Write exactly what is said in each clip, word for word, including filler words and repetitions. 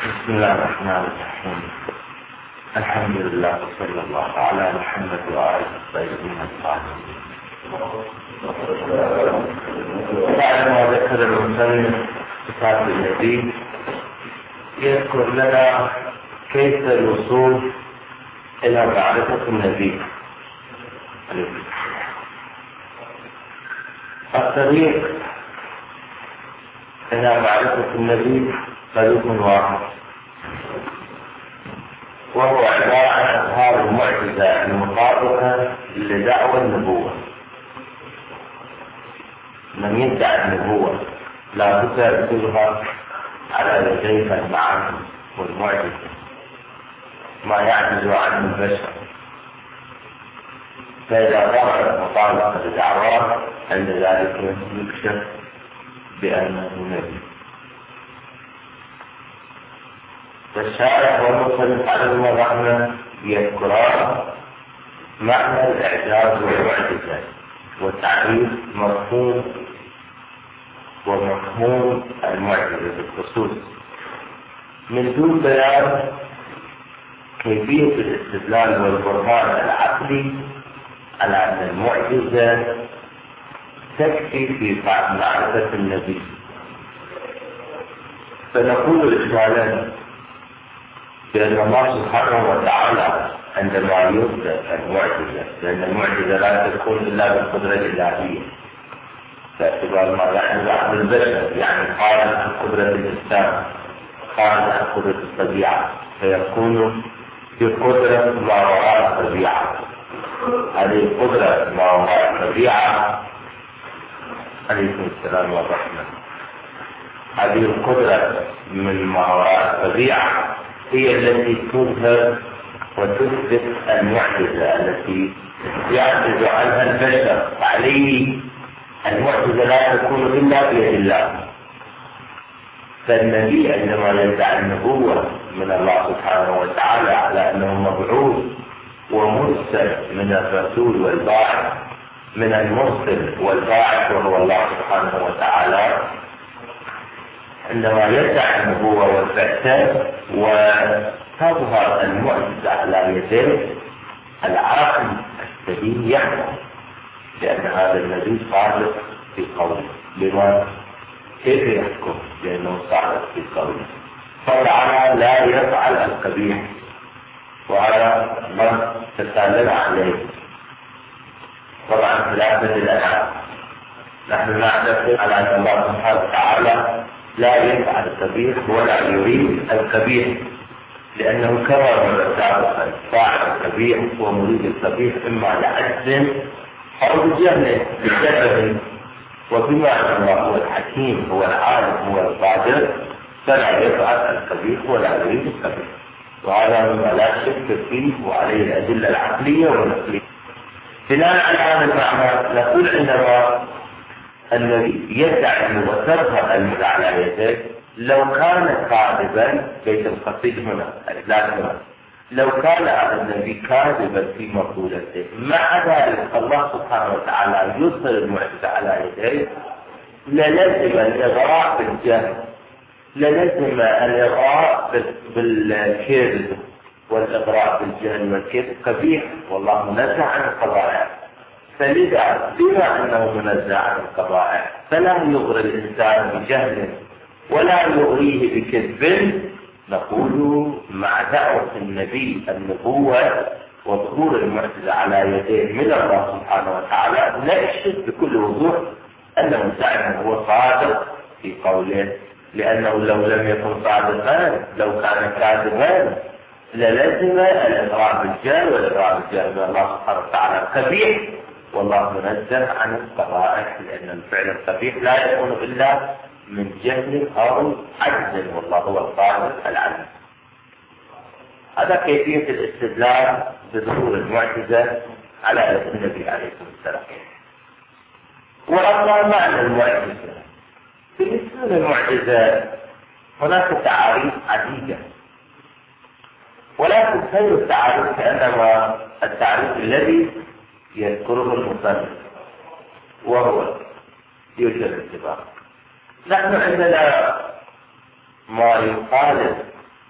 بسم الله الرحمن الرحيم. الحمد لله وصلى الله على محمد وآله الطيبين الطاهرين. بعد ما ذكر المصنف صفات النبي يذكر لنا كيف الوصول إلى معرفة النبي. الطريق إلى معرفة النبي طريق واحد، وهو عبارة عن إظهار المعجزة المطابقة لدعوى النبوة. من يدعي النبوة لا بد أن تظهر على يديه المعاني والمعجزة ما يعجز عنه البشر، فإذا ظهرت مطابقة لدعواه عند ذلك يكشف بأنه نبي. والشارع والمصنف عليهم الرحمة يذكران معنى الإعجاز والمعجزة وتعريف مفهوم ومفهوم المعجزة بالخصوص، من دون بيان كيفية الاستدلال والبرهان العقلي على أن المعجزة تكفي في معرفة النبي. فنقول إجمالا بأن الله سبحانه وتعالى عندما يثبت المعجزة، لأن المعجزة لا تكون إلا بالقدرة الإلهية، باعتبار ما يعجز عن البشر، يعني خارج عن قدرة الإنسان، خارج عن قدرة الطبيعة، فيكون بقدرة ما وراء الطبيعة. هذه القدرة ما وراء الطبيعة، عليكم السلام والرحمة، هذه القدرة من ما وراء الطبيعة هي التي تظهر وتثبت المعجزة التي يعجز عنها البشر. عليه المعجزة لا تكون إلا بيد الله. فالنبي عندما يدعي النبوة من الله سبحانه وتعالى على أنه مبعوث ومرسل من الرسول والباعث، من المرسل والباعث وهو الله سبحانه وتعالى، عندما يدعي النبوة والبعثة وتظهر المعجزة على يديه، العاقل السليم يحكم لأن هذا النبي صادق في قوله. لماذا؟ كيف يحكم؟ لأنه صادق في قوله. فالعمى لا يفعل القبيح، وهذا ما تسألنا عليه. طبعا خلافة الأنعام، نحن نعتقد على أن الله سبحانه وتعالى لا يفعل القبيح ولا يريد القبيح، لأنه كما مر سابقا فاعل القبيح ومريد القبيح إما لعجز أو بجهل بسبب، وبما أن الله هو الحكيم هو العالم هو القادر فلا يفعل القبيح ولا يريد القبيح، وهذا مما لا شك فيه وعليه الأدلة العقلية والنقلية. بناء على هذا المعنى نقول عندما الذي يدعي أنه وتظهر المدعى على يديه لو كان كاذبا، بيت القصيد هنا لكن لو كان هذا النبي كاذبا في مقولته، مع ذلك الله سبحانه وتعالى يظهر المعجزة على يديه، للزم الإغراء بالجهل، للزم الإغراء بالكذب والإغراء بالجهل والكذب قبيح، والله منزه عن القبائح. فلذا بما أنه منزه عن القبائح فلا يغري الإنسان بجهل ولا يغريه بكذب. نقول مع دعوة النبي النبوة وظهور المعجزة على يديه من الله سبحانه وتعالى نكشف بكل وضوح أنه فعلا هو صادق في قوله، لأنه لو لم يكن صادقا لو كان كاذبا للزم الإغراء بالجهل، والإغراء بالجهل من الله سبحانه وتعالى قبيح، والله منزه عن القبائح، لأن الفعل القبيح لا يكون إلا من جهل أو عجز، والله هو القادر العليم. هذا كيفية الاستدلال بظهور المعجزة على النبي عليه السلام. وأما معنى المعجزة، بالنسبة للمعجزة هناك تعاريف عديدة، ولكن خير التعاريف كأنما التعريف الذي يذكره المصنف، وهو يوجد الاتفاق. نحن عندنا ما يقال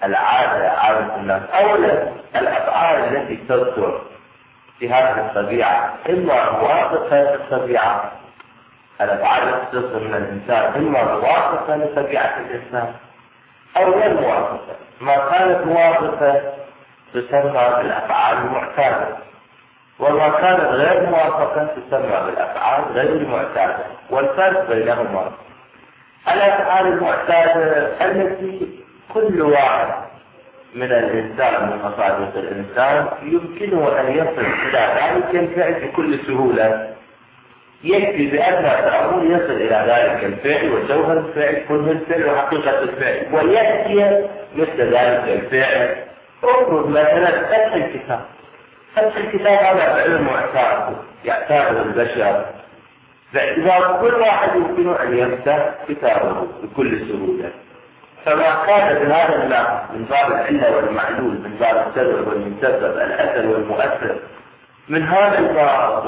العادة عادة الناس. أولا الأفعال التي تصدر في هذه الطبيعة إما موافقة للطبيعة، الأفعال التي تصدر من الإنسان إما موافقة لطبيعة الإنسان أو غير موافقة. ما كانت موافقة تسمى بالأفعال المعتادة، وما كانت غير موافقة تسمى بالأفعال غير المعتادة. والفرق بينهما الأفعال المعتادة التي كل واحد من الإنسان من مصادر الإنسان يمكنه أن يصل إلى ذلك الفعل بكل سهولة، يكفي بأدنى تأمل يصل إلى ذلك الفعل وجوهر الفعل كله الفعل وحقيقة الفعل، ويأتي مثل ذلك الفعل. افرض مثلا فتح الكتاب، فتح الكتاب هذا فعل معتاد يعتاده البشر، فإذا كل واحد يمكنه أن يفتح كتابه بكل سهولة، فما كان بهذا النحو من باب العلة والمعلول، من باب السبب والمسبب، الأثر والمؤثر، من هذا الباب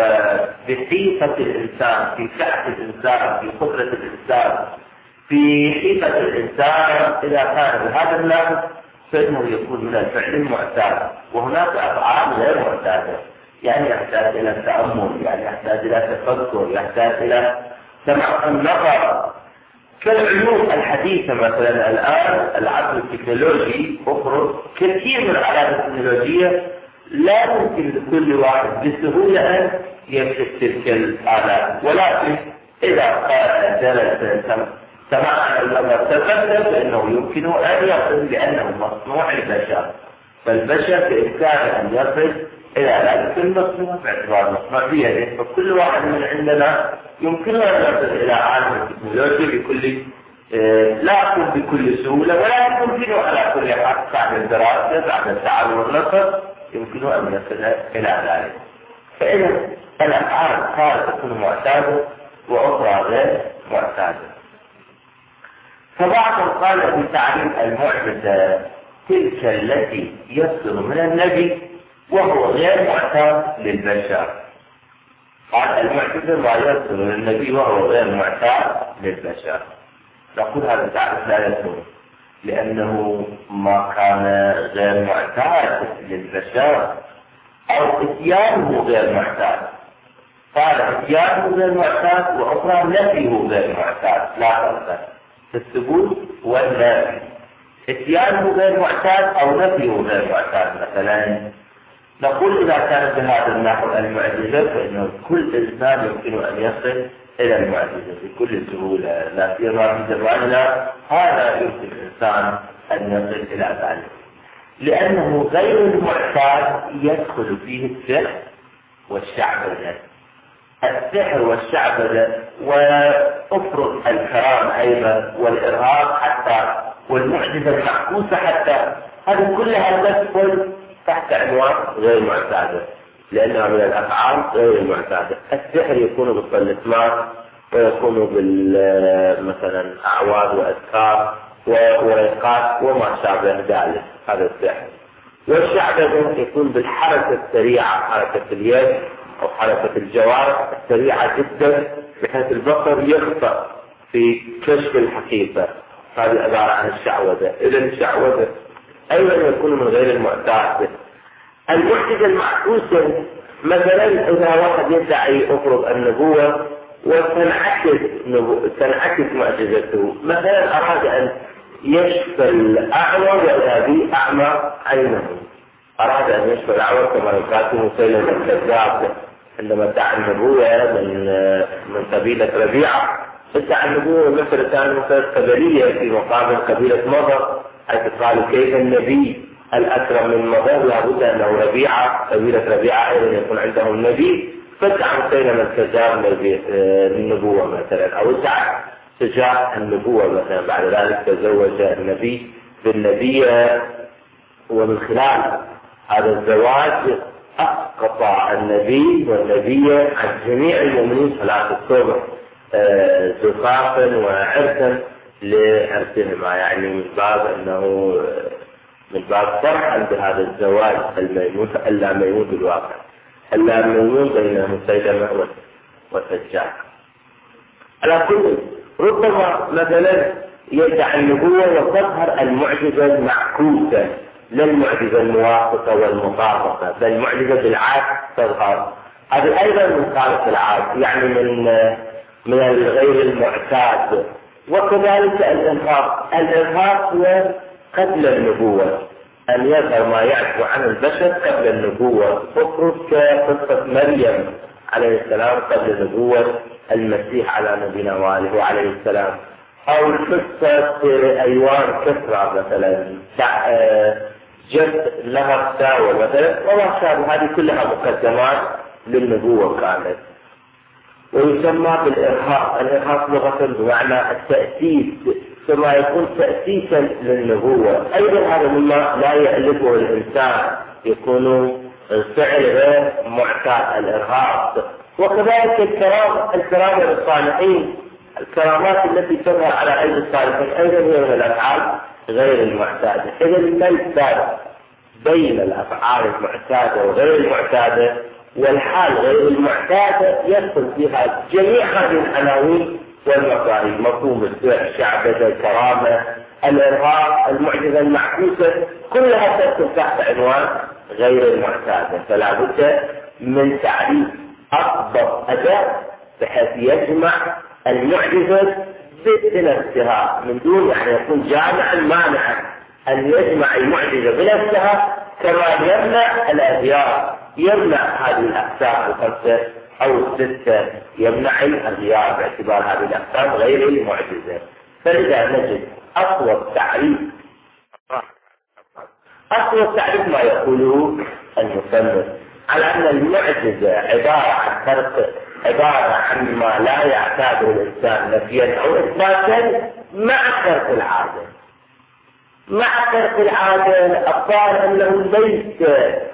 وبحيطة الإنسان، في صحة الإنسان، في قدرة الإنسان، في حيطة الإنسان، إذا كان بهذا النحو فإنه يكون من الفعل المعتاد. وهناك أفعال غير معتادة، يعني يحتاج إلى التأمل، يعني يحتاج إلى تفكر، يحتاج إلى سمع النظر، كالعلوم الحديثة مثلا. الآن العصر التكنولوجي أخرج كثير من الآلات التكنولوجية لا يمكن لكل واحد بسهولة أن يمسك تلك الآلات، ولكن إذا قال جلس سمع النظر تفكر فإنه يمكن أن يصل لأنه مصنوع البشر، فالبشر بإمكانه أن يصل إلى ذلك المصنوع باعتبار مصنوع بيده. فكل واحد من عندنا يمكنه أن يصل إلى عالم التكنولوجيا بكل آه لا أقول بكل سهولة، ولكن يمكنه على كل حال بعد الدراسة بعد التعلم والنصر يمكنه أن يصل إلى ذلك. فإذا الأفعال قد تكون معتادة وأخرى غير معتادة. فبعضهم قال بتعريف المعجزة تلك التي يصدر من النبي وهو غير معتاد للبشر. قال المعجزة ما يصدر من النبي وهو غير معتاد للبشر. نقول هذا التعريف لا يكون، لأنه ما كان غير معتاد للبشر أو اتيانه غير معتاد. قال اتيانه غير معتاد وأخرى نفيه غير معتاد، لا فرق في الثبوت والنفي. اتيانه غير معتاد أو نفيه غير معتاد. مثلا نقول إذا كانت بهذا النحو المعجزة فإن كل إنسان يمكن أن يصل إلى المعجزة بكل سهولة، لا سيما في زماننا هذا يمكن الإنسان أن يصل إلى ذلك، لأنه غير المعتاد يدخل فيه السحر والشعبذة. السحر والشعبذة وأفرض الكرام أيضا والإرهاب حتى والمعجزة المعكوسة حتى، هذه كلها تدخل تحت عنوان غير معتادة، لأنها من الأفعال غير المعتادة. السحر يكون بالطلسمات ويكون مثلا أعواد وأذكار وورقات وما شابه ذلك، هذا السحر. والشعبذة يكون بالحركة السريعة، حركة اليد أو حركة الجوارح السريعة جدا بحيث البصر يخطأ في كشف الحقيقة، هذه عبارة عن الشعوذة. إذا الشعوذة أيضا يكون من غير المعتاد. المعجزة المعكوسة مثلا إذا واحد يدعي أفرض النبوة وتنعكس تنعكس معجزته، مثلا أراد أن يشفى الأعور وإذا به أعمى عينه، أراد أن يشفى الأعور كما قال مسيلمة الكذاب عندما ادعى النبوة من من قبيلة ربيعة، ادعى النبوة مثل كان مثل قبلية في مقابل قبيلة مضر، حيث قالوا كيف النبي الأكرم من مضر لابد أنه ربيعة، قبيلة ربيعة أيضا يكون عندهم نبي، فادعى مسيلمة الكذاب للنبوة مثلا، أو ادعى شجاع النبوة مثلا، بعد ذلك تزوج النبي بالنبية، ومن خلال هذا الزواج أسقط النبي والنبية عن جميع المؤمنين صلاة الصبح زفافا وعرسا لعرسهما، يعني من باب أنه من باب فرحا بهذا الزواج الميمون اللاميمون بالواقع، اللاميمون بين مسيلمة وسجاع. على كل ربما مثلا يدعي النبوة وتظهر المعجزة المعكوسة لا المعجزة الموافقة والمطابقة، بل المعجزة بالعكس تظهر. هذا أيضا من خارق العادة، يعني من من الغير المعتاد. وكذلك الإرهاق، الإرهاق هو قبل النبوة، أن يظهر ما يعفو عن البشر قبل النبوة. افرض كقصة مريم عليه السلام قبل نبوة المسيح على نبينا وآله عليه السلام، أو قصة أيوان كسرى مثلا جد لها ساوى مثلا وما شابه، هذه كلها مقدمات للنبوة كانت. ويسمى بالإرهاق، الإرهاق لغة بمعنى التأسيس، ثم يكون تأسيسا للنبوة. أيضا هذا مما لا يألفه الإنسان، يكون الفعل غير معتاد الإرهاق. وكذلك الكرامة، الكرامة للصالحين، الكرامات التي تظهر على أيدي الصالحين أيضا هي من الأفعال غير المعتادة. إذا ما الفرق بين الأفعال المعتادة وغير المعتادة؟ والحال غير المعتادة يدخل فيها جميع هذه العناوين والمفاهيم، مفهوم السحر، الشعبذة، الكرامة، الإرهاق، المعجزة المعكوسة، كلها تدخل تحت عنوان غير المعتادة. فلا بد من تعريف أضبط أداء بحيث يجمع المعجزة بنفسها من دون يعني يكون جامعا مانعا، أن يجمع المعجزة بنفسها كما يمنع الأديار، يمنع هذه الأقسام الخمسة أو الستة، يمنع الأديار باعتبار هذه الأقسام غير المعجزة. فلذا نجد أصوب تعريف أصوب تعريف ما يقوله المصنف على أن المعجزة عبارة عن فرق، عبارة عن ما لا يعتاده الإنسان نفيا أو إثباتا مع فرق العادة. مع فرق العادة الظاهر أنه ليس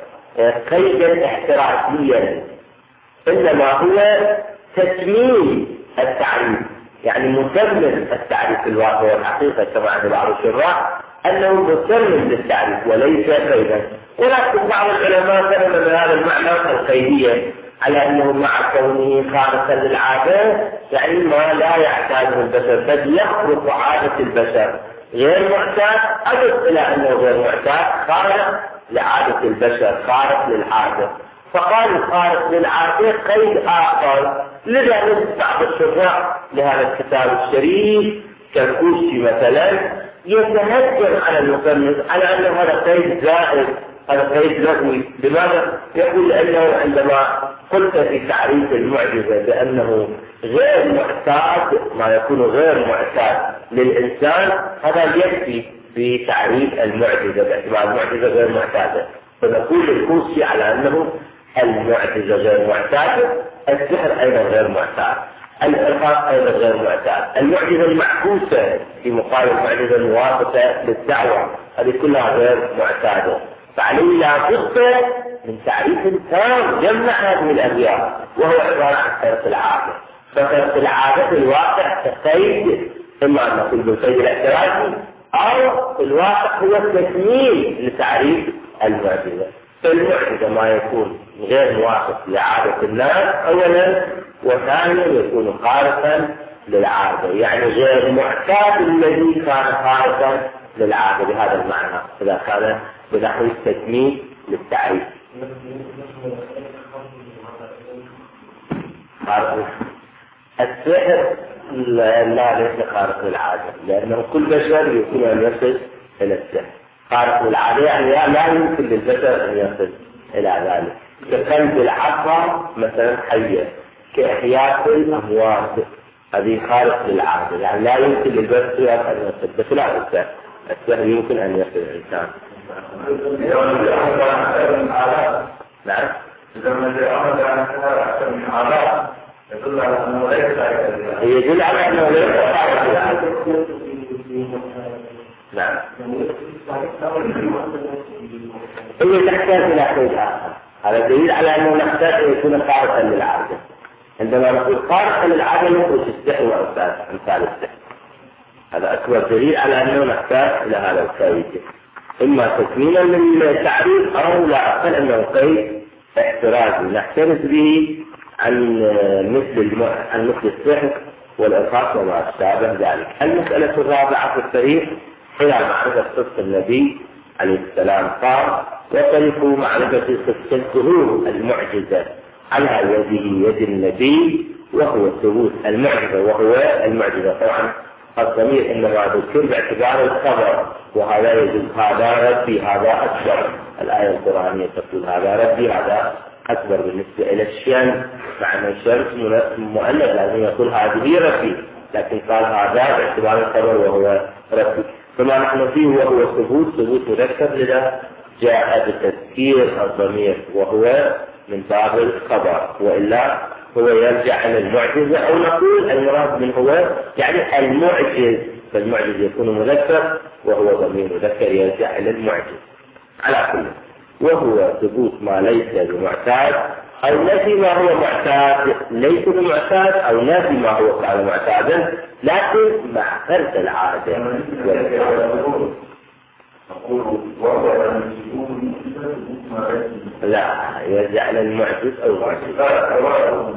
قيدا احترازيا، إنما هو تكميل التعريف، يعني مكمل التعريف الواقع والحقيقة كما عند بعض الشراح أنه مكمل للتعريف وليس قيدا. ولكن بعض العلماء فهم من هذا المعنى القيدية على أنه مع كونه خارقا للعادة يعني ما لا يعتاده البشر، بل يخرق عادة البشر غير معتاد، أضف إلى أنه غير معتاد خارق لعادة البشر، خارق للعادة. فقال خارق للعادة قيد آخر. لذا نجد بعض الشراح لهذا الكتاب الشريف كالكوشي مثلا يتهجم على المصنف على أن هذا قيد زائد، هذا قيد لغوي. لماذا؟ يقول لأنه عندما قلت في تعريف المعجزة بأنه غير معتاد، ما يكون غير معتاد للإنسان، هذا يكفي في تعريف المعجزة باعتبار المعجزة غير معتادة. فنقول الكوشي على أنه المعجزة غير معتادة، السحر أيضا غير معتاد، الإرهاق أيضا غير معتاد، المعجزة المعكوسة في مقابل المعجزة الموافقة للدعوة هذه كلها غير معتادة. فعليه لا بد من تعريف تام يمنع هذه الأبيات، وهو عبارة عن فرق العادة. ففرق العادة في الواقع كقيد، إما أن نقول بالقيد الاعتراضي أو في الواقع هو تكميل لتعريف المعجزة. فالمعجزة ما يكون غير موافق لعادة الناس أولا، وثانيا يكون خارقا للعادة، يعني غير معتاد الذي كان خارقا للعادة بهذا المعنى، إذا كان بنحو التكميل للتعريف. السحر لا ليس خارق للعادة، لأنه كل بشر يمكن أن يصل إلى السحر. خارق للعادة يعني لا يمكن للبشر أن يصل إلى ذلك، كقلب العصا مثلا حية، كإحياء الأموات، هذه خارق للعادة، يعني لا يمكن للبشر أن يصل، بس لا السحر السحر يمكن أن يصل الإنسان. نعم. يدل على أنه ليس يدل على أنه ليس نعم. هي تحتاج إلى قيد آخر، هذا دليل على أنه نحتاج أن يكون خارقا للعادة. عندما نقول خارقا للعادة نخرج السحر وأمثال أمثال السحر، هذا أكبر دليل على أنه نحتاج إلى هذا القيد، إما تكميلا للتعريف أو لا أقل أنه قيد احترازي نحترز به عن مثل الم... عن مثل السحر والإرهاق وما أشبه ذلك. المسألة الرابعة في الطريق هي معرفة صدق النبي عليه السلام قال: وطريق معرفة صدق ظهور المعجزة على يده يد النبي وهو ثبوت المعجزة وهو المعجزة. طبعا الضمير إنما ذكر باعتبار الخبر، وهذا يجوز هذا ربي هذا أكبر. الآية القرآنية تقول هذا ربي هذا أكبر بالنسبة إلى الشمس، مع أن الشمس مؤلف لازم يقول هذه ربي، لكن قال هذا باعتبار الخبر وهو ربي. فما نحن فيه وهو ثبوت ثبوت مذكر، لذا جاء بتذكير الضمير وهو من باب الخبر، وإلا هو يرجع إلى المعجزة، أو نقول المراد من هو يعني المعجز، فالمعجز يكون مذكر وهو ضمير مذكر يرجع إلى المعجز. على كل وهو ثبوت ما ليس بمعتاد، أو نفي ما هو معتاد ليس بمعتاد، أو نفي ما هو كان معتادا لكن مع فرق العادة. لا يرجع إلى المعجز أو المعجز.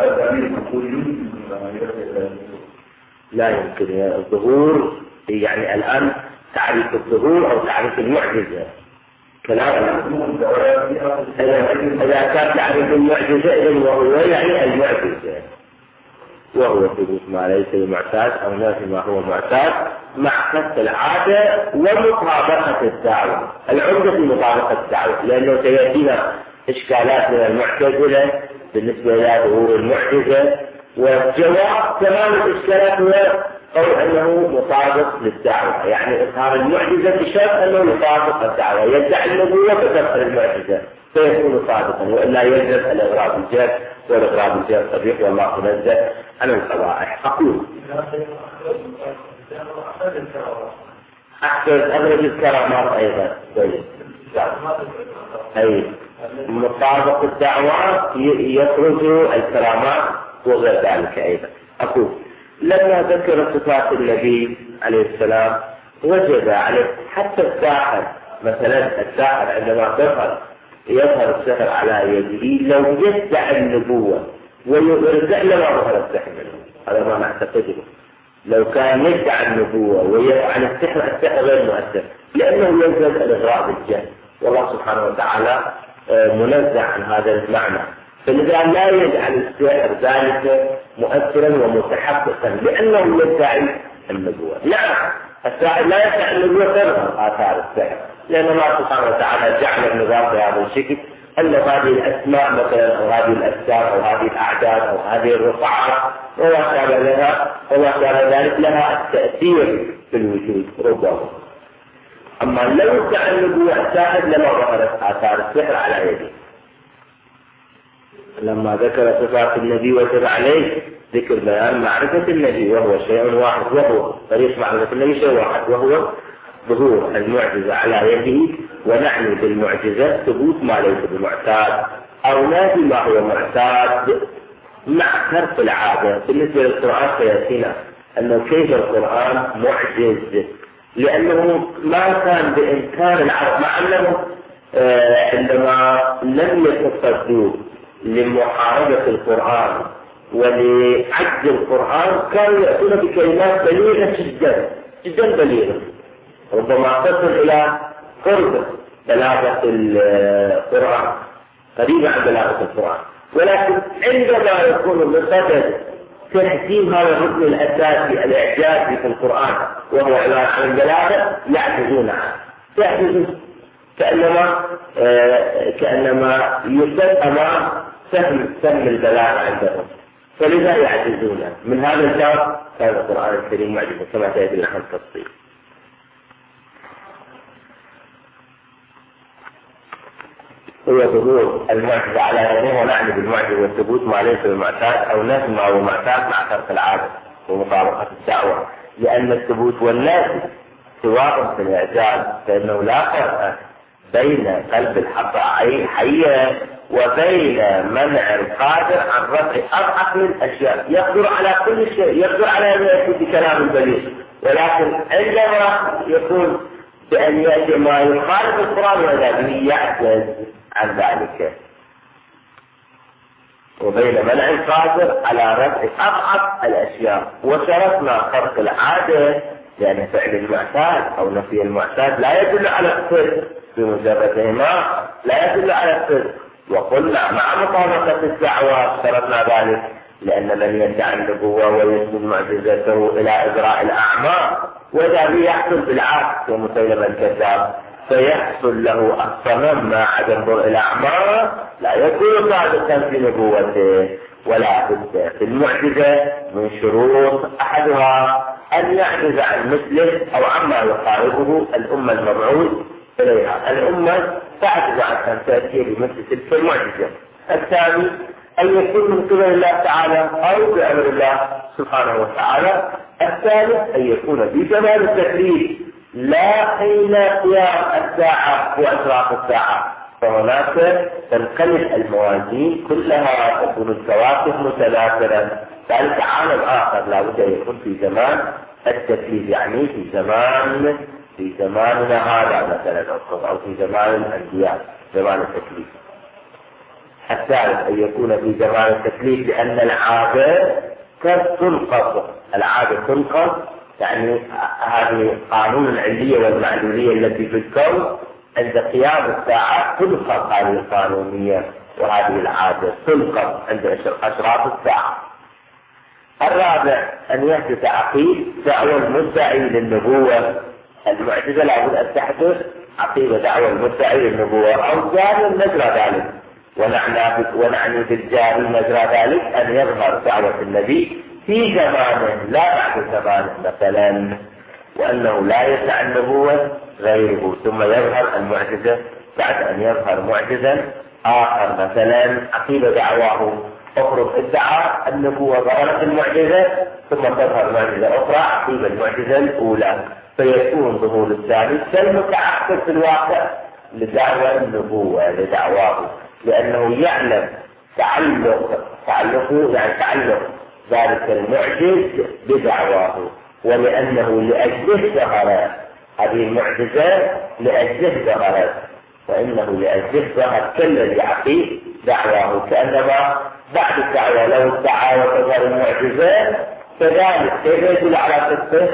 لا يمكن الظهور، يعني الآن تعريف الظهور أو تعريف المعجزة كلام. إذا كان تعريف المعجزة إذن وهو يعني المعجزة، وهو ثبوت ما ليس بمعتاد أو نفي ما هو معتاد مع كسر العادة ومطابقة الدعوة. العمدة في مطابقة الدعوة، لأنه سيأتينا إشكالات من المعتزلة بالنسبة إلى ظهور المعجزة، والجواب تمام الإشكالات هو قول أنه مطابق للدعوة، يعني إظهار المعجزة بشرط أنه يطابق الدعوة، يدعي النبوة بتظهر المعجزة فيكون صادقا، وإلا يجب الإغراب الجاد، والإغراب الجاد صديق والله منزه عن القبائح. أقول أحسن أبرز الكرامات أيضا طيب. أي مطابق الدعوات يخرج الكرامات وغير ذلك أيضا. أقول لما ذكر صفات النبي عليه السلام وجب عليه حتى الساحر، مثلا الساحر عندما ظهر يظهر السحر على يده لو يدعي النبوة ويرجع لما ظهر السحر منه، هذا ما نعتقده. لو كان يدعي النبوة ويفعل السحر، السحر غير مؤثر، لأنه يوجد الإغراء بالجهل، والله سبحانه وتعالى منزه عن هذا المعنى. فلذا لا يجعل السحر ذلك مؤثرا ومتحققا لأنه يدعي النبوة. نعم الساحر لا يدعي النبوة تظهر آثار السحر، لأن الله سبحانه وتعالى جعل النظام بهذا الشكل، أن هذه الأسماء مثلا أو هذه الأجسام أو هذه الأعداد أو هذه الرقعات وما كان لها وما كان ذلك لها التأثير في الوجود ربما. أما لو ادعى النبوة الساحر لما ظهرت آثار السحر على يده. لما ذكر صفات النبي وجب عليه ذكر بيان معرفة النبي، وهو شيء واحد، وهو طريق معرفة النبي شيء واحد، وهو ظهور المعجزة على يده. ونعني بالمعجزة ثبوت ما ليس بمعتاد أو نافي ما هو معتاد مع فرق العادة. بالنسبة للقرآن سيأتينا أنه كيف القرآن معجز، لأنه ما كان بإمكان العرب، مع أنه آه عندما لم يتصدوا لمحاربة القرآن ولعجز القرآن كانوا يأتون بكلمات بليغة جدا جدا بليغة، ربما تصل إلى قرب بلاغة القرآن، قريبة عن بلاغة القرآن. ولكن عندما يكون بصدد تحكيم هذا الركن الأساسي الإعجازي في القرآن وهو عبارة عن البلاغة يعجزون عنه، يعجزون كأنما آه كأنما يسد أمام سهم سهم البلاغة عندهم، فلذا يعجزون. من هذا الجانب كان القرآن الكريم معجزا كما سيأتي لنا التفصيل. هو ظهور المعجزة على يده، ونعني بالمعجزة والثبوت ما ليس بالمعتاد أو نفي ما هو معتاد مع فرق العادة ومطابقة الدعوة، لأن الثبوت والنفي سواء في الإعجاز، فإنه لا فرق بين قلب الحق حية وبين منع القادر عن رفع أضعف من الأشياء. يقدر على كل شيء، يقدر على أن يأتي بكلام بليغ، ولكن عندما يكون بأن يأتي ما يخالف القرآن وذا به يعجز عن ذلك. وبين منع القادر على رفع أضعف الأشياء. وشرطنا خرق العادة لأن فعل المعتاد أو نفي المعتاد لا يدل على الصدق بمجردهما، لا يدل على الصدق. وقلنا مع مطابقة الدعوة شرطنا ذلك، لأن من يدعي النبوة ويسند معجزته إلى إجراء الأعمال وإذا يحصل بالعكس ومسيلمة الكذاب فيحصل له الصمم مع عدم ضوء الأعمال لا يكون صادقا في نبوته. ولا بد في المعجزة من شروط أحدها أن يعجز عن مثله أو عما يقاربه الأمة المبعوث إليها. الأمة تعجز عن أن تأتي بمثل تلك المعجزة. الثاني أن يكون من قبل الله تعالى أو بأمر الله سبحانه وتعالى. الثالث أن يكون بجمال التكليف لا حين قيام الساعة وأشراط الساعة، فهناك تنقلب الموازين كلها تكون الكواكب متناثرة. ذلك عالم آخر لا بد أن يكون في زمان التكليف، يعني في زمان في زماننا هذا مثلا أو في زمان الأنبياء زمان التكليف. الثالث أن يكون في زمان التكليف لأن العادة قد تنقض، العادة تنقض يعني هذه قانون العلية والمعلولية التي في الكون عند قيام الساعة تنقض هذه القانونية وهذه العادة تنقض عند أشراط الساعة. الرابع أن يحدث عقيد دعوى المدعي للنبوة. المعجزة لابد أن تحدث عقيدة دعوى المدعي للنبوة أو جاري مجرى ذلك، ونعني بالجاري مجرى ذلك أن يظهر دعوة النبي في زمانه لا بعد زمانه مثلا، وأنه لا يسع النبوة غيره، ثم يظهر المعجزة بعد أن يظهر معجزا آخر مثلا عقيب دعواه أخرى ادعى النبوة ظهرت المعجزة ثم تظهر معجزة أخرى عقيب المعجزة الأولى، فيكون ظهور الثاني كالمتعقد في الواقع لدعوى النبوة لدعواه، لأنه يعلم تعلق تعلقه يعني تعلق ذلك المعجز بدعواه، ولأنه لأجله ظهر هذه المعجزة لأجله ظهرت، وإنه لأجله ظهر كالذي عقيد دعواه، كأنما بعد الدعوة لو ادعى وتظهر المعجزة كذلك كيف يدل على قصته،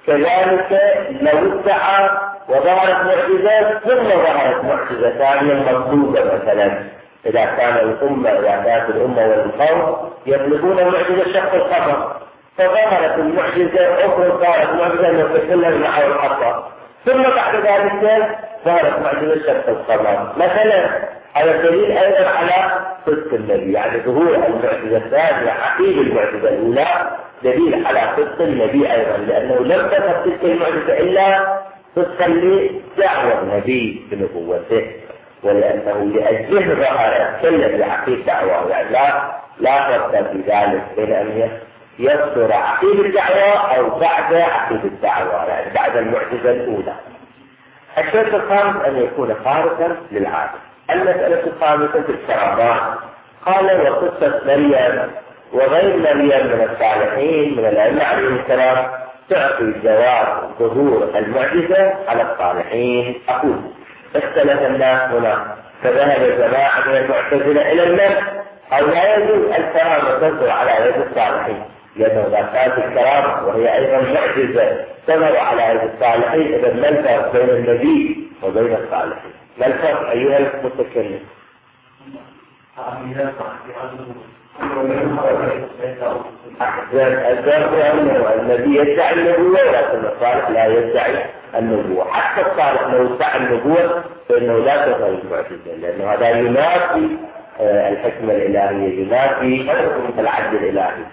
كذلك لو ادعى وظهرت معجزة ثم ظهرت معجزة ثانية مطلوبة مثلا، إذا كان الأمة إذا كانت الأمة والقوم يطلبون معجزة شق القمر فظهرت المعجزة أخرى صارت معجزة متصلة بنحو القمر، ثم بعد ذلك ظهرت معجزة شق القمر مثلا. هذا دليل أيضا على صدق النبي، يعني ظهور المعجزة الثانية عقيب المعجزة الأولى دليل على صدق النبي أيضا، لأنه لم تظهر تلك المعجزة إلا صدقا لدعوى النبي بنبوته، ولأنه لأجله ظهر كالذي عقيد دعواه، يعني لا لا فرق في ذلك بين أن يصدر عقيد الدعوة أو بعد عقيد الدعوة، يعني بعد المعجزة الأولى. الشرط الخامس أن يكون خارقا للعادة. المسألة الخامسة في الكرامات، قال وقصة مريم وغير مريم من الصالحين من الأئمة عليهم السلام تعطي جواز ظهور المعجزة على الصالحين. أقول اختلف الناس هنا، فذهب جماعة من المعتزلة إلى النفس أو لا يجوز الكرامة تظهر على يد الصالحين، لأنه إذا كانت الكرامة وهي أيضا معجزة تظهر على يد الصالحين، إذا ما الفرق بين النبي وبين الصالحين؟ ما الفرق أيها المتكلم؟ الفرق أنه النبي يدعي النبوة ولكن الصالح لا يدعي النبوة، حتى الصالح لو ادعى النبوة فإنه لا تظهر المعجزة، لأنه هذا ينافي الحكمة الإلهية، ينافي العدل الإلهي.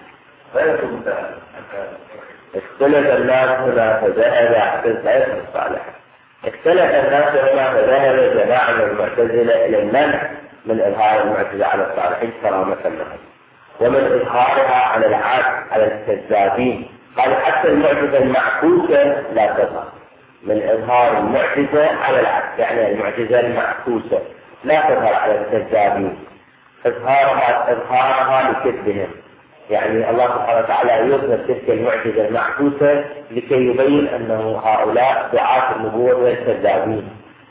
اختلف الناس هنا فذهب حسن سعيد الصالح، اختلف الناس هنا فذهب جماعة من المعتزلة إلى المنع من إظهار المعجزة على الصالحين كرامة لهم، ومن إظهارها على العاد على الكذابين، قال حتى المعجزة المعكوسة لا تظهر، من إظهار المعجزة على العكس يعني المعجزة المعكوسة لا تظهر على الكذابين، إظهارها إظهارها لكذبهم، يعني الله سبحانه وتعالى يظهر تلك المعجزة المعكوسة لكي يبين أنه هؤلاء دعاة النبوة والكذابين.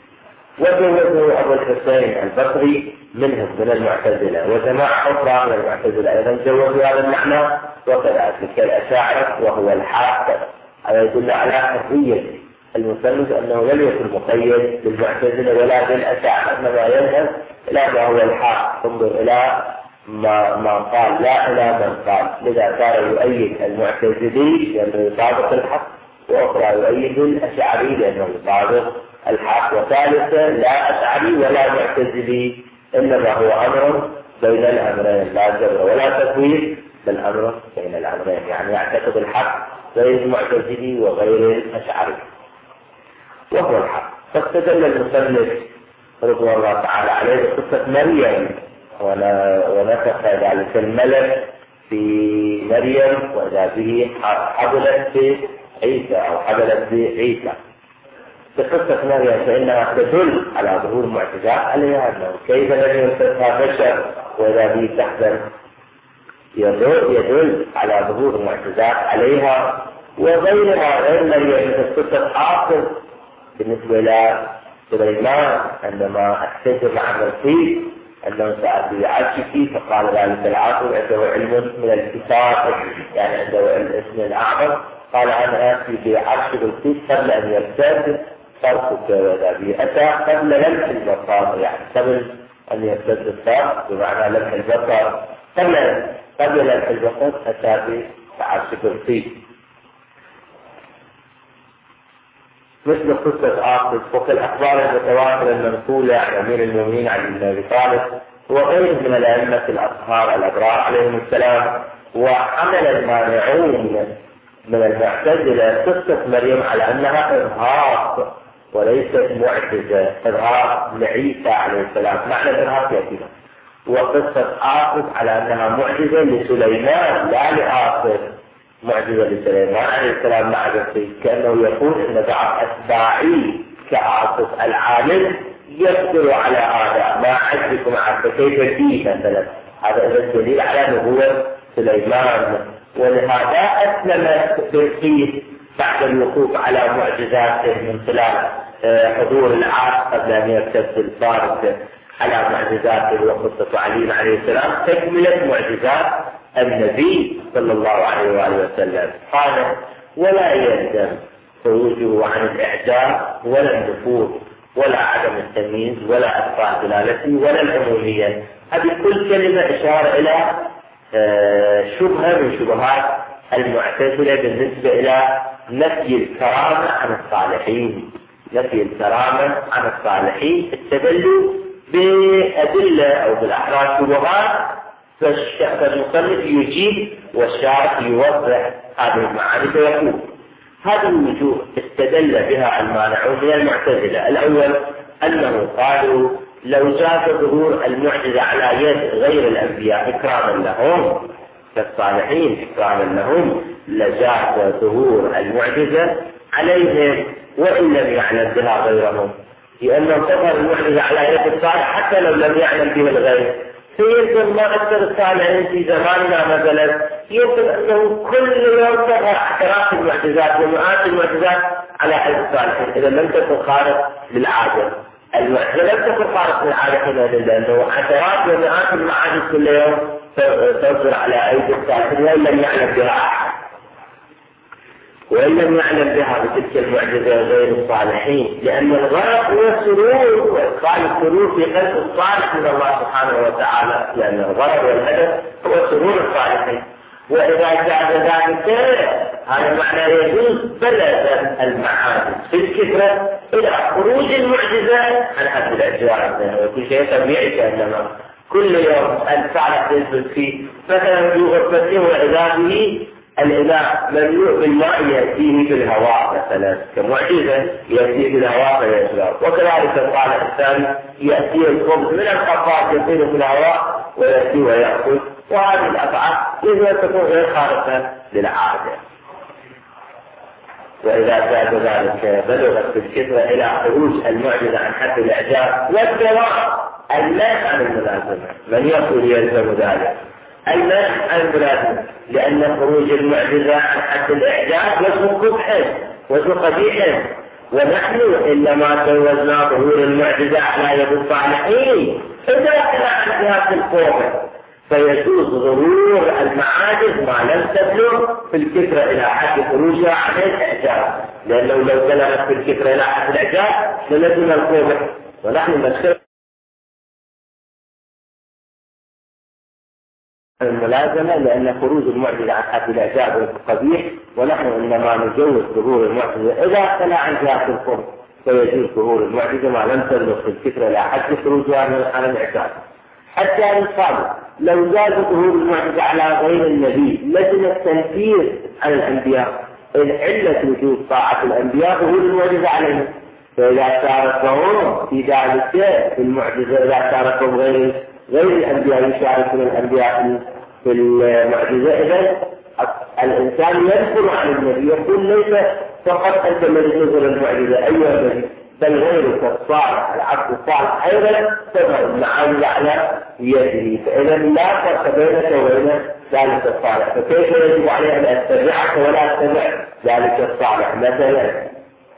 وجوزه أبو الحسين البصري منهم من المعتزلة، وجماعة أخرى من المعتزلة أيضا جوزوا هذا المعنى، وكذلك الأشاعرة وهو الحاق. هذا يدل على حرية المصنف أنه لم يكن مقيد بالمعتزلة ولا بالأشاعرة، إنما يذهب إلى ما هو الحاق، انظر إلى ما, ما قال لا إلى من قال. لذا كان يؤيد المعتزلي لأنه يطابق الحق، وأخرى يؤيد الأشعري لأنه يطابق الحق، وثالثا لا أشعري ولا معتزلي، إنما هو أمر بين الأمرين، لا جبر ولا تفويض بل أمر بين الأمرين، يعني يعتقد الحق غير المعتزلي وغير الأشعري وهو الحق. فاستدل المصنف رضوان الله تعالى عليه بقصة مريم، ونفخ ذلك الملك في مريم وإذا به حبلت في عيسى أو حبلت في عيسى. في قصة مريم فإنها تدل على ظهور معجزات عليها، أنه كيف لم يمسسها بشر وإذا به تحزن، يدل, يدل على ظهور معجزات عليها. وغيرها غير مريم في قصة عاصم بالنسبة إلى سليمان عندما احتج مع ملكيه أنه سأل بعرشه، فقال ذلك العاصم عنده علم من الكتاب، يعني عنده الاسم الأعظم، قال أنا آتي بعرش بالقيس قبل أن يرتد فرقك وذا به، أتى قبل لمح البصر، يعني قبل أن يرتد الفرق بمعنى لمح البصر، قبل قبل لمح البصر أتى بعرش بالقيس. مثل قصة عاصم وفي الأخبار المتواترة المنقولة عن أمير المؤمنين علي بن أبي طالب وغيره من الأئمة الأطهار الأبرار عليهم السلام. وحمل المانعون من المعتزلة قصة مريم على أنها إرهاق وليست معجزة، إرهاق لعيسى عليه السلام، معنى الإرهاق يأتينا. وقصة عاصم على أنها معجزة لسليمان لا لعاصم، معجزة لسليمان عليه السلام مع نفسه، كأنه يقول إن بعض أتباعي كعاصف العالم يقدر على هذا، ما عجزكم عاصف كيف فيه مثلا. هذا إذا دليل على نبوة سليمان. ولهذا أسلمت بلقيس بعد الوقوف على معجزاته من خلال حضور العاصف قبل أن يرتد الفارس على معجزاته وقصة علي عليه السلام تكملت معجزات النبي صلى الله عليه وآله وسلم. قال ولا يلزم خروجه عن الإعجاب ولا النفوذ ولا عدم التمييز ولا إبطال دلالته ولا العمومية. هذه كل كلمة إشارة إلى شبهة من شبهات المعتزلة بالنسبة إلى نفي الكرامة عن الصالحين. نفي الكرامة عن الصالحين استدلوا بأدلة أو بالأحراف شبهات، فالمصنف يجيب والشارح يوضح هذه المعاني فيقول هذه الوجوه استدل بها المانعون من المعتزلة. الأول أنه قالوا لو جاز ظهور المعجزة على يد غير الأنبياء إكراما لهم كالصالحين إكراما لهم لجاز ظهور المعجزة عليهم وإن لم يعلم بها غيرهم، لأنه تظهر المعجزة على يد الصالح حتى لو لم يعلم بها الغير. فيمكن ما أكثر الصالحين في زماننا مثلا يمكن أنه كل يوم تظهر عشرات المعجزات ومئات المعجزات على يد الصالحين إذا لم تكن خارق للعادة. المعجزة لم تكن خارق للعادة حينئذ، لأنه عشرات ومئات المعاجز كل يوم تظهر على أيدي الصالحين وإن لم يعلم بها أحد، وإن لم يعلم بها بتلك المعجزة غير الصالحين، لأن الغرض هو السرور وإدخال السرور في قلب الصالح من الله سبحانه وتعالى، لأن الغرض والهدف هو سرور الصالحين. وإذا كان ذلك هذا معنى يجوز بلد المعاجز في الكثرة إلى خروج المعجزة عن حد الأجواء، وكل شيء طبيعي كأنما كل يوم الصالح يثبت فيه مثلا في غرفته وإذا به الإناء مملوء بالماء يأتيه في الهواء مثلا كمعجزة يأتيه في الهواء فيشرب، وكذلك الصالح الثاني يأتيه الخبز من الخفاف يطير في الهواء ويأتيه ويأكل. وهذه الأفعال إذا تكون غير خارقة للعادة. وإذا كان ذلك بلغت بالكثرة إلى خروج المعجزة عن حد الإعجاب والدواء الناس عن الملازمة، من يقول يلزم ذلك الناس عن الملازمة، لأن خروج المعجزة عن حد الإعجاب وجه قبح وجه قبيح ونحن إنما جوزنا ظهور المعجزة على يد الصالحين إذا كان عن جهة القوة، فيجوز ظهور المعاجز ما لم تبلغ في الفكرة إلى حد خروجها عن الإعجاز، لأنه لو بلغت في الفكرة إلى حد الإعجاز للزم القوة. ونحن نشترك الملازمة لأن خروج المعجزة عن حد الإعجاز قبيح، ونحن إنما نجوز ظهور المعجزة إذا اختلى عن جهة القرب، فيجوز ظهور المعجزة ما لم تبلغ في الفكرة إلى حد خروجها عن الإعجاز. حتى يقال لو زاد ظهور المعجزة على غير النبي لزم التنفير عن الأنبياء، إن علة وجود طاعة الأنبياء ظهور المعجزة عليهم، فإذا شاركهم في ذلك في المعجزة، إذا شاركهم غير غير الأنبياء يشاركون الأنبياء في المعجزة، إذا الإنسان يذكر عن النبي يقول ليس فقط أنت الذي تظهر المعجزة أيها النبي، بل غيرك الصالح العبد الصالح أيضا تظهر المعاجز على يده، فإذا لا فرق بينك وبين ذلك الصالح، فكيف يجب عليه أن أتبعك ولا أتبع ذلك الصالح؟ مثلا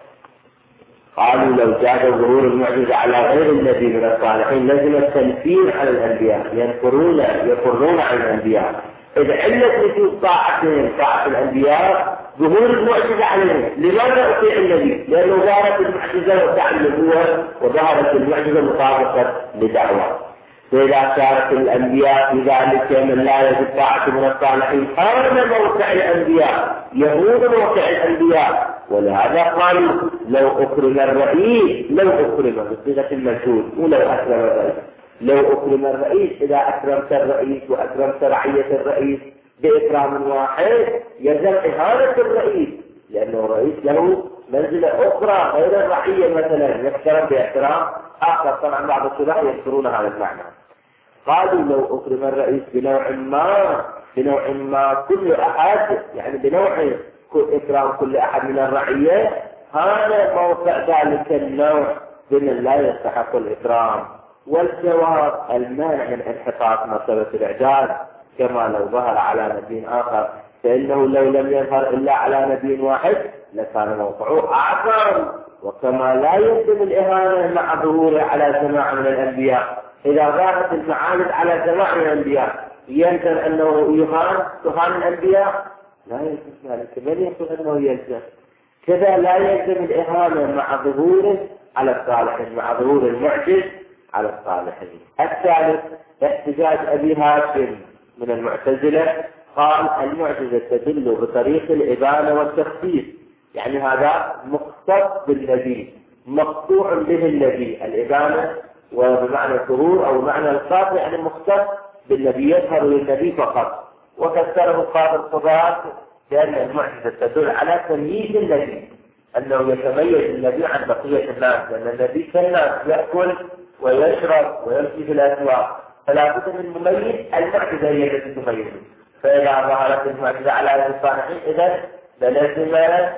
قالوا لو جاء ظهور المعجزة على غير النبي من الصالحين لزم التنفير على الأنبياء، ينفرون يفرون عن الأنبياء، إذا علة وجود طاعتهم طاعة الأنبياء ظهور المعجزة عليهم. لماذا أطيع النبي؟ لأنه ظهرت المعجزة وادعى النبوة وظهرت المعجزة مطابقة لدعوة، فإذا شارك الأنبياء في ذلك من لا يجب طاعة من الصالحين هذا موقع الأنبياء، يهود موقع الأنبياء. ولهذا قالوا لو أكرم الرئيس، لو أكرم بصيغة المجهول ولو أكرم الرئيس، لو أكرم الرئيس، إذا أكرمت الرئيس وأكرمت رعية الرئيس بإكرام واحد يلزم إهانة الرئيس، لأنه الرئيس له منزلة أخرى غير الرعية، مثلا يحترم باحترام آخر. طبعا بعض الشرح يذكرون هذا المعنى. قالوا لو أكرم الرئيس بنوع ما بنوع ما كل أحد، يعني بنوع إكرام كل أحد من الرعية، هذا موقع ذلك النوع بمن لا يستحق الإكرام. والجواب المانع من انحطاط مرتبة الإعجاز كما لو ظهر على نبي آخر، فإنه لو لم يظهر إلا على نبي واحد لكان موقعه أعظم، وكما لا يمكن الإهانة مع ظهوره على جماعة من الأنبياء. إذا ظهرت المعارض على جماعة من الأنبياء يلزم أنه يهان تهان الأنبياء؟ لا يلزم ذلك، من يقول أنه يلزم كذا؟ لا يلزم الإهانة مع ظهوره على الصالحين، مع ظهور المعجز على الصالحين. الثالث احتجاج أبي هاشم من المعتزلة، قال المعجزة تدل بطريق الإبانة والتخصيص، يعني هذا مختص بالنبي مقطوع به النبي، الإبانة وبمعنى الظهور أو بمعنى الخاص يعني مختص بالنبي يظهر للنبي فقط. وفسره قاضي القضاة بأن المعجزة تدل على تمييز النبي، أنه يتميز النبي عن بقية الناس، لأن النبي كالناس يأكل ويشرب ويمشي في الأسواق، فلا بد من مميز، المعجزة هي التي تميزه. فإذا ظهرت المعجزة على يد الصالحين إذا لازم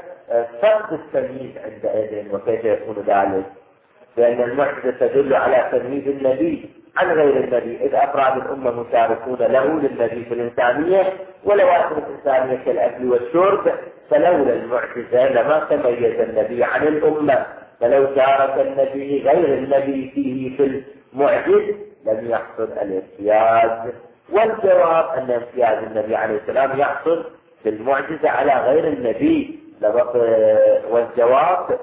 فقد التمييز عندئذ. وكيف يكون ذلك؟ لأن المعجزة تدل على تمييز النبي عن غير النبي، إذ أفراد الأمة مشاركون له للنبي في الإنسانية ولوازم الإنسانية كالأكل والشرب، فلولا المعجزة لما تميز النبي عن الأمة، فلو شارك النبي غير النبي فيه في المعجز لم يحصل الامتياز. والجواب أن امتياز النبي عليه السلام يحصل في المعجزة على غير النبي. والجواب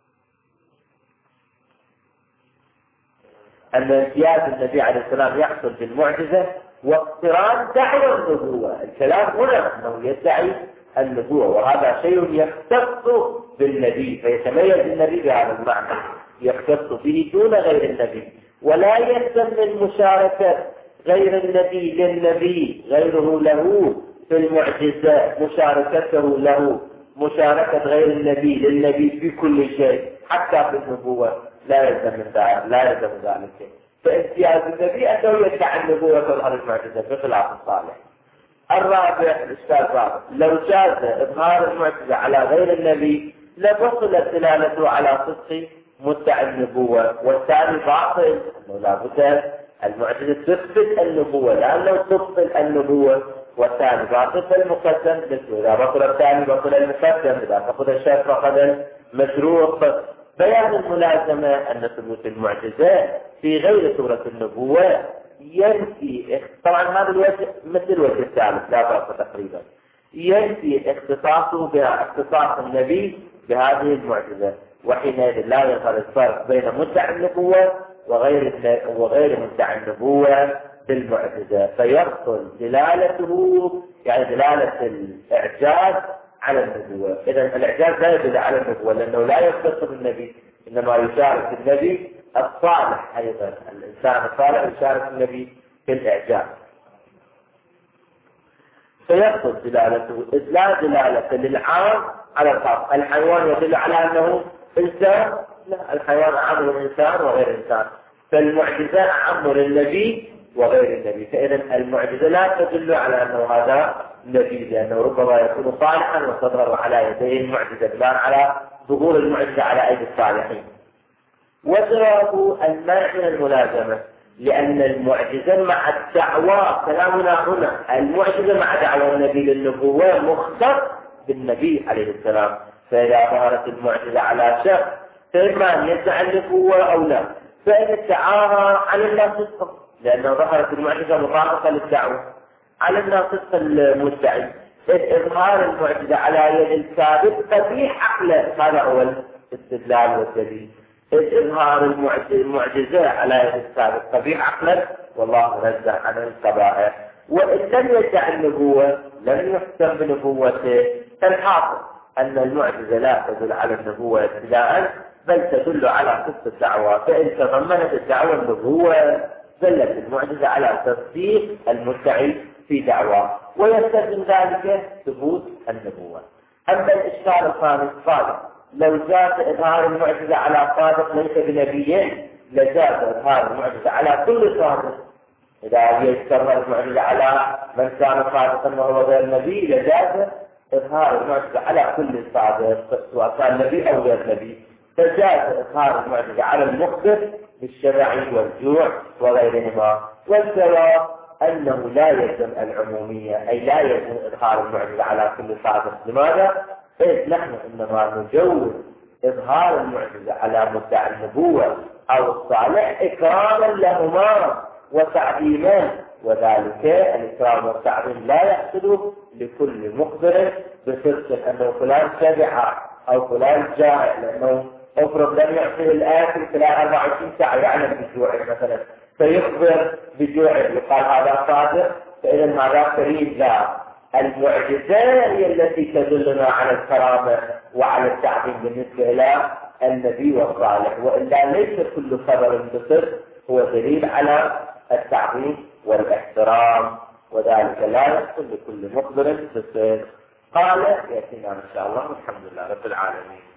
أن امتياز النبي عليه السلام يحصل في المعجزة واقتران دعوى النبوة. الكلام هنا أنه يدعي النبوة، وهذا شيء يختص بالنبي، فيتميز النبي بهذا المعنى، يختص به دون غير النبي. ولا يلزم من مشاركة غير النبي للنبي غيره له في المعجزة مشاركته له مشاركة غير النبي للنبي في كل شيء حتى في النبوة، لا يلزم من ذلك، لا يلزم ذلك. فامتياز النبي أنه يدعي النبوة تظهر المعجزة بخلاف الصالح. الرابع الإشكال الرابع، لو جاز إظهار المعجزة على غير النبي لبطلت دلالته على صدق مدعي النبوة، والثاني باطل، أنه لا بد المعجزة تثبت النبوة، لأنه تبطل النبوة والثاني باطل فالمقدم مثل إذا بطل الثاني بطل المقدم، إذا فقد الشرط فقد المشروط. بيان الملازمة أن ثبوت المعجزة في غير سورة النبوة ينفي، طبعا هذا الوجه مثل الوجه الثالث لا فرق تقريبا، ينفي اختصاصه بها اختصاص النبي بهذه المعجزة، وحينئذ لا يظهر الفرق بين مدعي النبوة وغير وغير مدعي النبوة بالمعجزة، فيبطل دلالته يعني دلالة الإعجاز على النبوة. إذا الإعجاز لا يدل على النبوة لأنه لا يختص بالنبي، إنما يشارك النبي الصالح أيضا، الإنسان الصالح يشارك النبي في الإعجاز، فيبطل دلالته إذ لا دلالة للعام على الخاص. الحيوان يدل على أنه إنسان، لا، الحيوان أعم للإنسان وغير إنسان، فالمعجزة أعم للنبي وغير النبي، فإذا المعجزة لا تدل على أنه هذا نبي، لأنه ربما يكون صالحا وتظهر على يديه المعجزة بناء على ظهور المعجزة على أيدي الصالحين. وجواب المنع من الملازمة لأن المعجزة مع الدعوة، كلامنا هنا المعجزة مع دعوة النبي للنبوة مختص بالنبي عليه السلام، فإذا ظهرت المعجزة على شخص فإما أن يدعي النبوة أو لا، فإن ادعاها على الناس صدقا، لأنه ظهرت المعجزة مطابقة للدعوة على الناس صدق المدعي، إذ إظهار المعجزة على يد الكاذب قبيح عقله، هذا هو الاستدلال والدليل، إذ إظهار المعجزة على يد الكاذب قبيح عقله والله نزه عن القبائح. وإن لم يدعي النبوة لم يحكم بنبوته، فالحاصل أن المعجزة لا تدل على النبوة ابتداء بل تدل على صدق الدعوة، فإن تضمنت الدعوة النبوة دلت المعجزة على تصديق المدعي في دعواه، ويستلزم ذلك ثبوت النبوة. أما الإشكال الخامس قال لو جاز إظهار المعجزة على صادق ليس بنبي لجاز إظهار المعجزة على كل صادق، إذا يذكر المعجزة على من كان صادقا وهو غير نبي لجاز إظهار المعجزة على كل صادق سواء كان نبي أو غير نبي، فجاز إظهار المعجزة على المخبر بالشبع والجوع وغيرهما. والجواب أنه لا يلزم العمومية، أي لا يلزم إظهار المعجزة على كل صادق. لماذا؟ إذ نحن إنما نجوز إظهار المعجزة على مدعي النبوة أو الصالح إكراما لهما وتعظيما، وذلك الإكرام والتعظيم لا يحصل لكل مخبر بصدق أنه فلان شبع أو فلان جائع، لأنه افرض لم يعطيه الآكل خلال أربعة وعشرين ساعة يعلم بجوعه مثلا فيخبر بجوعه يقال هذا صادق، فإذا هذا كريم. لا، المعجزة هي التي تدلنا على الكرامة وعلى التعظيم بالنسبة إلى النبي والصالح، وإلا ليس كل خبر بصدق هو دليل على التعظيم والاحترام، وذلك لا يحصل لكل مخبر بصدق. قال يأتينا إن شاء الله والحمد لله رب العالمين.